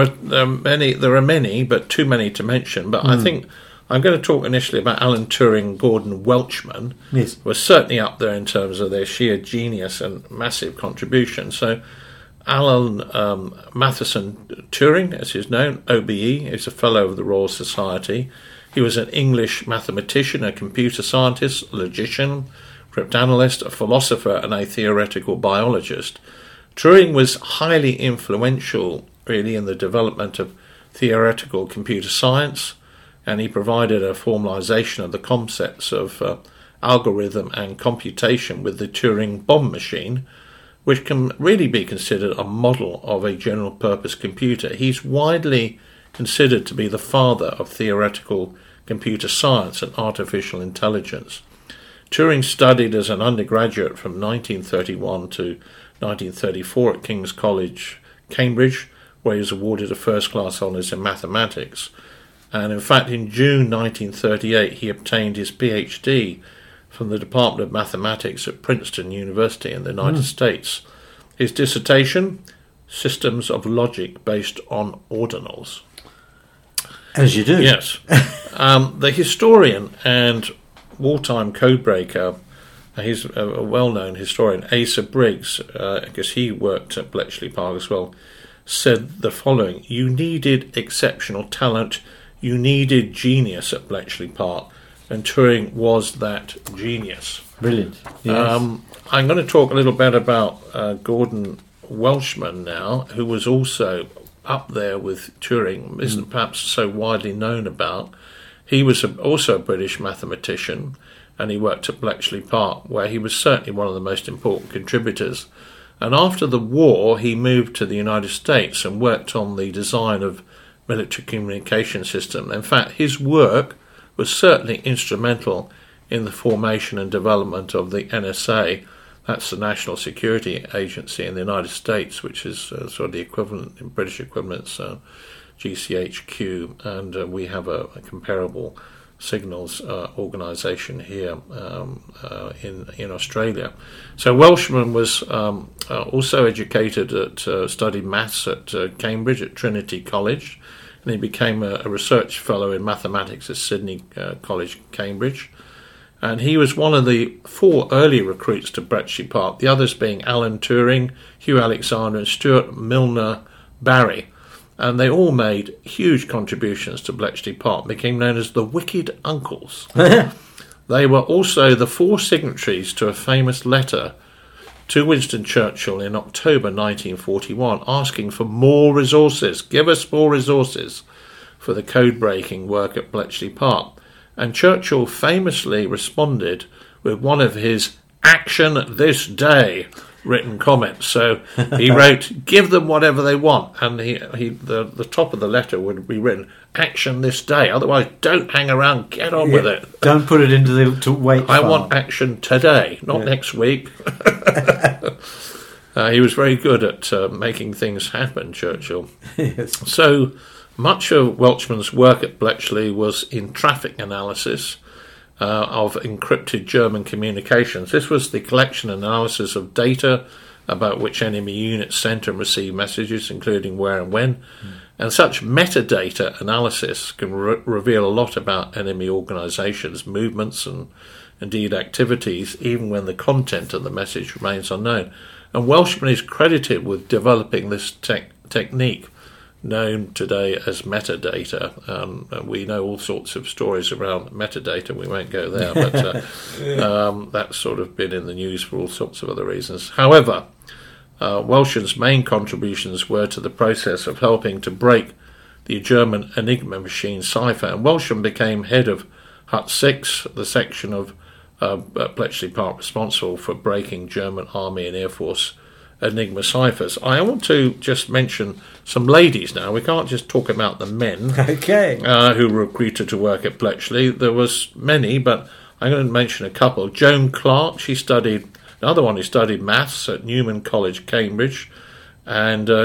are many, but too many to mention. But I think I'm going to talk initially about Alan Turing, Gordon Welchman. Yes, were certainly up there in terms of their sheer genius and massive contribution. So Alan Matheson Turing, as he's known, OBE, is a Fellow of the Royal Society. He was an English mathematician, a computer scientist, logician, cryptanalyst, a philosopher, and a theoretical biologist. Turing was highly influential, really, in the development of theoretical computer science, and he provided a formalization of the concepts of algorithm and computation with the Turing bomb machine, which can really be considered a model of a general-purpose computer. He's widely considered to be the father of theoretical computer science and artificial intelligence. Turing studied as an undergraduate from 1931 to 1934 at King's College, Cambridge, where he was awarded a first-class honours in mathematics. And in fact, in June 1938, he obtained his PhD from the Department of Mathematics at Princeton University in the United States. His dissertation, Systems of Logic Based on Ordinals. As you do. Yes. The historian and wartime codebreaker, he's a well-known historian, Asa Briggs, because he worked at Bletchley Park as well, said the following: "You needed exceptional talent, you needed genius at Bletchley Park, and Turing was that genius." Brilliant. Yes. I'm going to talk a little bit about Gordon Welchman now, who was also up there with Turing, isn't perhaps so widely known about. He was also a British mathematician, and he worked at Bletchley Park, where he was certainly one of the most important contributors. And after the war, he moved to the United States and worked on the design of military communication system. In fact, his work was certainly instrumental in the formation and development of the NSA. That's the National Security Agency in the United States, which is sort of the equivalent, in British equivalents, GCHQ, and we have a comparable signals organisation here in Australia. So Welchman was also educated studied maths at Cambridge at Trinity College, and he became a research fellow in mathematics at Sydney College, Cambridge. And he was one of the 4 early recruits to Bletchley Park, the others being Alan Turing, Hugh Alexander, and Stuart Milner Barry. And they all made huge contributions to Bletchley Park, became known as the Wicked Uncles. They were also the 4 signatories to a famous letter to Winston Churchill in October 1941, asking for more resources. Give us more resources for the code-breaking work at Bletchley Park. And Churchill famously responded with one of his "Action this day" written comments. So he wrote, "Give them whatever they want," and the top of the letter would be written, "Action this day. Otherwise, don't hang around. Get on with it. Don't put it into the to wait. I want action today, not next week." He was very good at making things happen, Churchill. Yes. So much of Welchman's work at Bletchley was in traffic analysis, of encrypted German communications. This was the collection and analysis of data about which enemy units sent and received messages, including where and when. And such metadata analysis can reveal a lot about enemy organisations, movements, and indeed activities, even when the content of the message remains unknown. And Welshman is credited with developing this technique, known today as metadata. We know all sorts of stories around metadata. We won't go there, but that's sort of been in the news for all sorts of other reasons. However, Welshman's main contributions were to the process of helping to break the German Enigma machine cipher, and Welshman became head of Hut 6, the section of Bletchley Park responsible for breaking German Army and Air Force Enigma ciphers. I want to just mention some ladies now. We can't just talk about the men who were recruited to work at Bletchley. There was many, but I'm going to mention a couple. Joan Clark, another one who studied maths at Newman College, Cambridge, and her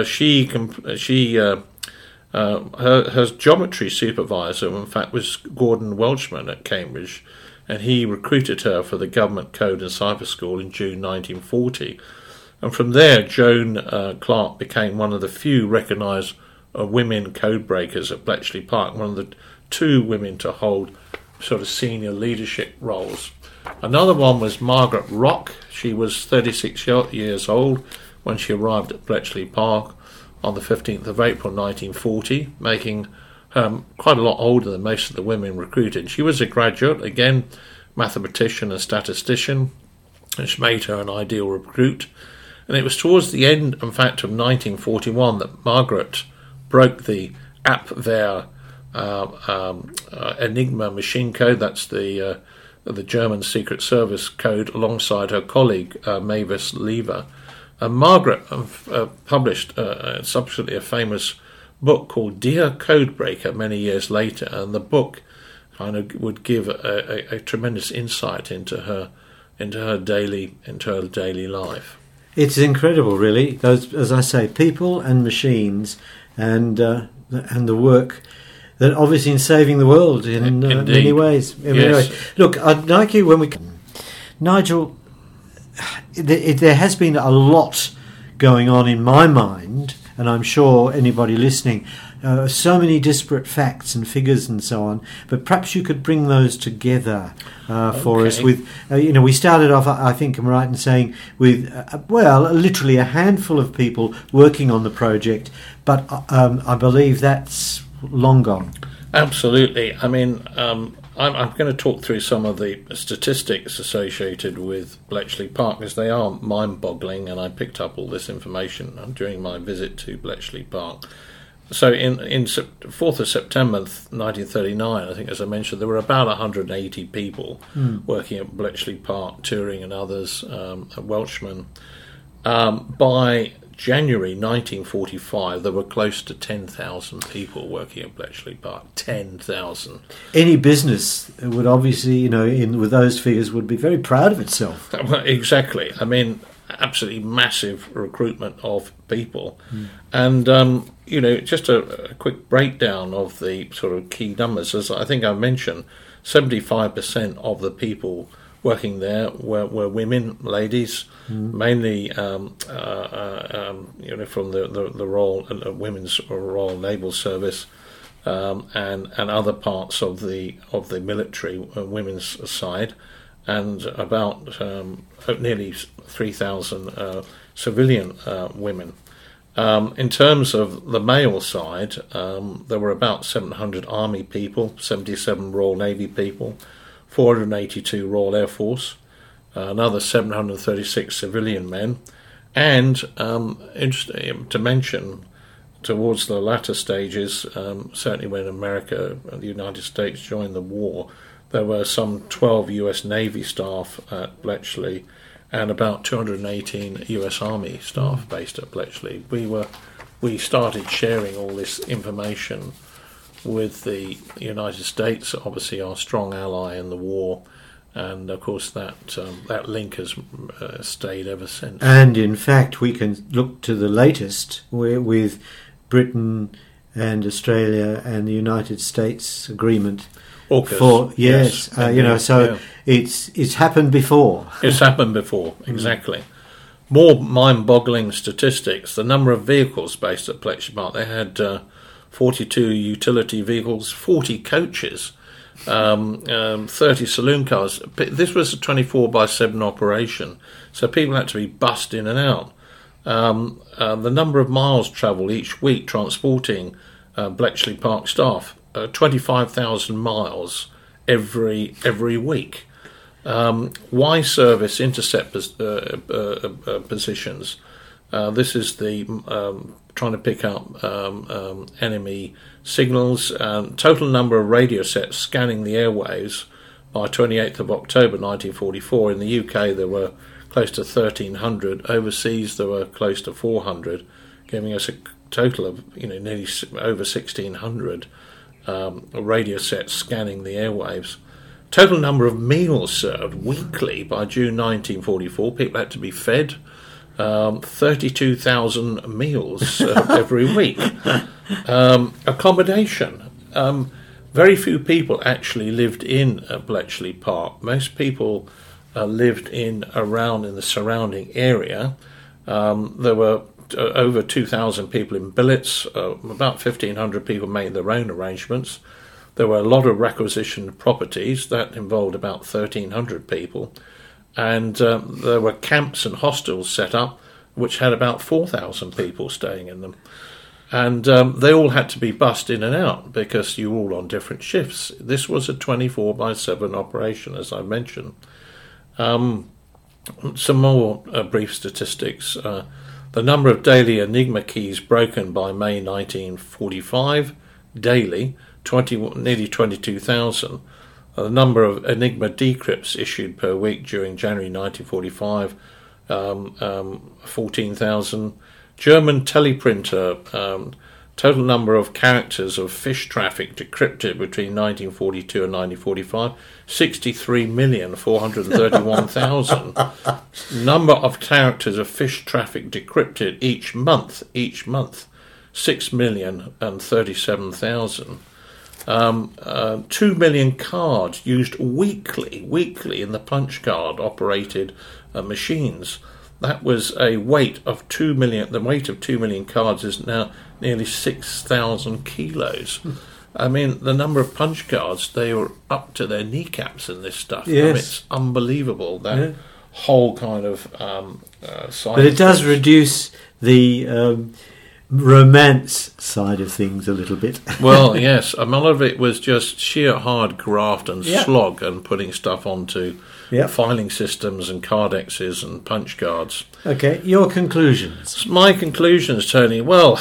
geometry supervisor, in fact, was Gordon Welshman at Cambridge, and he recruited her for the Government Code and Cipher School in June 1940. And from there, Joan Clark became one of the few recognised women code breakers at Bletchley Park, one of the 2 women to hold sort of senior leadership roles. Another one was Margaret Rock. She was 36 years old when she arrived at Bletchley Park on the 15th of April 1940, making her quite a lot older than most of the women recruited. She was a graduate, again, mathematician and statistician, which made her an ideal recruit. And it was towards the end, in fact, of 1941 that Margaret broke the Abwehr Enigma machine code. That's the German Secret Service code, alongside her colleague Mavis Lever. And Margaret published subsequently a famous book called Dear Codebreaker many years later, and the book kind of would give a tremendous insight into her daily life. It's incredible, really. Those, as I say, people and machines, and the work that obviously in saving the world in many ways. Anyway, look, I'd like you when we, Nigel. There has been a lot going on in my mind, and I'm sure anybody listening. So many disparate facts and figures and so on, but perhaps you could bring those together for us with, we started off, I think I'm right in saying, with, literally a handful of people working on the project, but I believe that's long gone. Absolutely. I mean, I'm going to talk through some of the statistics associated with Bletchley Park, because they are mind-boggling, and I picked up all this information during my visit to Bletchley Park. So in 4th of September 1939, I think, as I mentioned, there were about 180 people working at Bletchley Park, Turing and others, at Welshman. By January 1945, there were close to 10,000 people working at Bletchley Park. 10,000. Any business would obviously, with those figures, would be very proud of itself. Exactly. I mean, absolutely massive recruitment of people. And, just a quick breakdown of the sort of key numbers. As I think I mentioned, 75% of the people working there were women, ladies, mainly from the Royal Women's Royal Naval Service, and other parts of the military women's side, and about nearly 3,000 civilian women. In terms of the male side, there were about 700 Army people, 77 Royal Navy people, 482 Royal Air Force, another 736 civilian men, and interesting to mention, towards the latter stages, certainly when America and the United States joined the war, there were some 12 US Navy staff at Bletchley and about 218 US Army staff based at Bletchley. We started sharing all this information with the United States, obviously our strong ally in the war, and of course that link has stayed ever since. And in fact, we can look to the latest with Britain and Australia and the United States agreement. AUKUS. It's happened before. It's happened before, exactly. More mind-boggling statistics. The number of vehicles based at Bletchley Park. They had 42 utility vehicles, 40 coaches, 30 saloon cars. This was a 24/7 operation, so people had to be bussed in and out. The number of miles travelled each week transporting Bletchley Park staff, 25,000 miles every week. Y service intercept positions. This is the trying to pick up enemy signals. Total number of radio sets scanning the airwaves by 28th of October 1944. In the UK, there were close to 1,300. Overseas, there were close to 400, giving us a total of nearly over 1,600 radio sets scanning the airwaves. Total number of meals served weekly by June 1944. People had to be fed 32,000 meals served every week. Accommodation. Very few people actually lived in Bletchley Park. Most people lived around in the surrounding area. There were over 2,000 people in billets. About 1,500 people made their own arrangements. There were a lot of requisitioned properties that involved about 1,300 people, and there were camps and hostels set up which had about 4,000 people staying in them, and they all had to be bussed in and out because you were all on different shifts. This was a 24/7 operation, as I mentioned. Some more brief statistics. The number of daily Enigma keys broken by May 1945 daily, nearly 22,000. The number of Enigma decrypts issued per week during January 1945, 14,000. German teleprinter, total number of characters of fish traffic decrypted between 1942 and 1945, 63,431,000. Number of characters of fish traffic decrypted each month, 6,037,000. 2 million cards used weekly in the punch card operated machines. That was a weight of 2 million. The weight of 2 million cards is now nearly 6,000 kilos. I mean, the number of punch cards, they were up to their kneecaps in this stuff. Yes. I mean, it's unbelievable, that whole kind of side. But it does reduce the romance side of things a little bit. Well, yes. A lot of it was just sheer hard graft and slog and putting stuff onto filing systems and cardexes and punch cards. Okay, your conclusions. My conclusions, Tony. Well,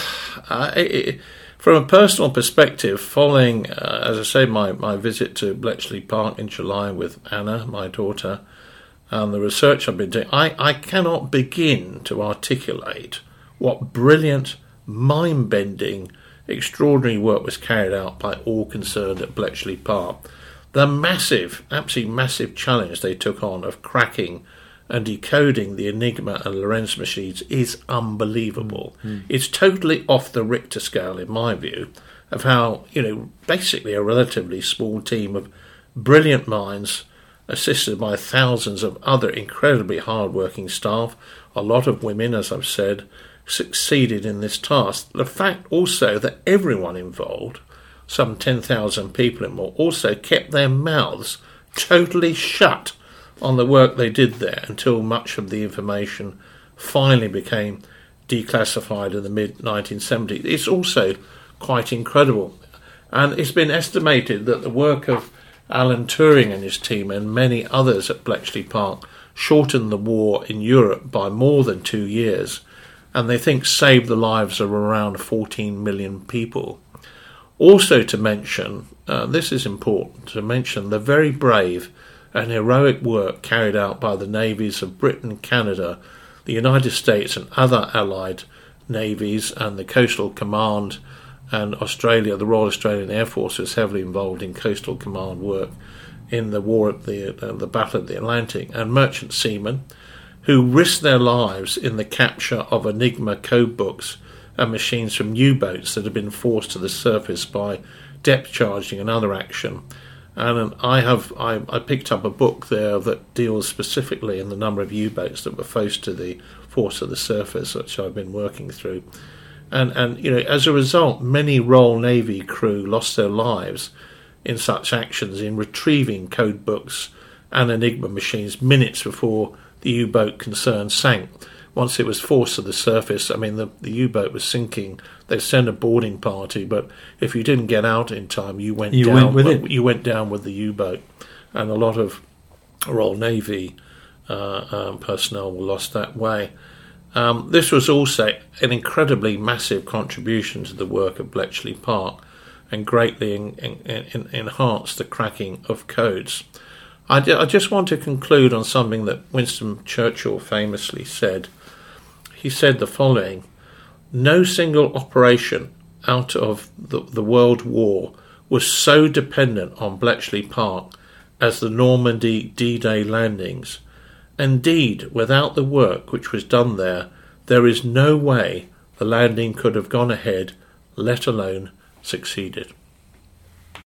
from a personal perspective, following, as I say, my visit to Bletchley Park in July with Anna, my daughter, and the research I've been doing, I cannot begin to articulate what brilliant, mind-bending, extraordinary work was carried out by all concerned at Bletchley Park. The massive, absolutely massive challenge they took on of cracking and decoding the Enigma and Lorenz machines is unbelievable. It's totally off the Richter scale, in my view, of how, basically a relatively small team of brilliant minds, assisted by thousands of other incredibly hard-working staff, a lot of women, as I've said, succeeded in this task. The fact also that everyone involved, some 10,000 people and more, also kept their mouths totally shut on the work they did there until much of the information finally became declassified in the mid-1970s. It's also quite incredible. And it's been estimated that the work of Alan Turing and his team and many others at Bletchley Park shortened the war in Europe by more than 2 years, and they think saved the lives of around 14 million people. Also to mention, this is important, to mention the very brave and heroic work carried out by the navies of Britain, Canada, the United States and other allied navies, and the Coastal Command, and Australia. The Royal Australian Air Force was heavily involved in Coastal Command work in the war at the Battle of the Atlantic, and merchant seamen who risked their lives in the capture of Enigma code books and machines from U-boats that had been forced to the surface by depth charging and other action. And I picked up a book there that deals specifically in the number of U-boats that were forced to the surface, which I've been working through. And you know, as a result, many Royal Navy crew lost their lives in such actions in retrieving code books and Enigma machines minutes before the U-boat concerned sank. Once it was forced to the surface, I mean, the U-boat was sinking. They'd send a boarding party, but if you didn't get out in time, you went down with the U-boat. And a lot of Royal Navy personnel were lost that way. This was also an incredibly massive contribution to the work of Bletchley Park and greatly enhanced the cracking of codes. I just want to conclude on something that Winston Churchill famously said. He said the following: "No single operation out of the World War was so dependent on Bletchley Park as the Normandy D-Day landings. Indeed, without the work which was done there is no way the landing could have gone ahead, let alone succeeded."